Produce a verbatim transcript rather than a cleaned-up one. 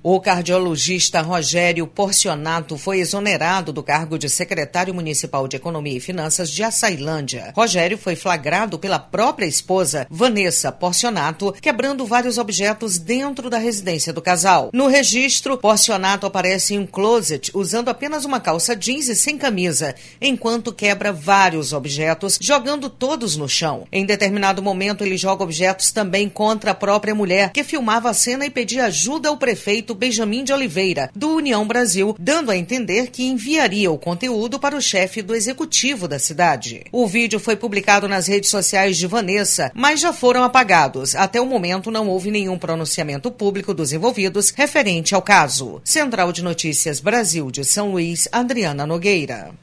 O cardiologista Rogério Porcionato foi exonerado do cargo de secretário municipal de Economia e Finanças de Açailândia. Rogério foi flagrado pela própria esposa, Vanessa Porcionato, quebrando vários objetos dentro da residência do casal. No registro, Porcionato aparece em um closet usando apenas uma calça jeans e sem camisa, enquanto quebra vários objetos, jogando todos no chão. Em determinado momento, ele joga objetos também contra a própria mulher, que filmava a cena e pedia ajuda ao prefeito Benjamin de Oliveira, do União Brasil, dando a entender que enviaria o conteúdo para o chefe do executivo da cidade. O vídeo foi publicado nas redes sociais de Vanessa, mas já foram apagados. Até o momento não houve nenhum pronunciamento público dos envolvidos referente ao caso. Central de Notícias Brasil de São Luís, Adriana Nogueira.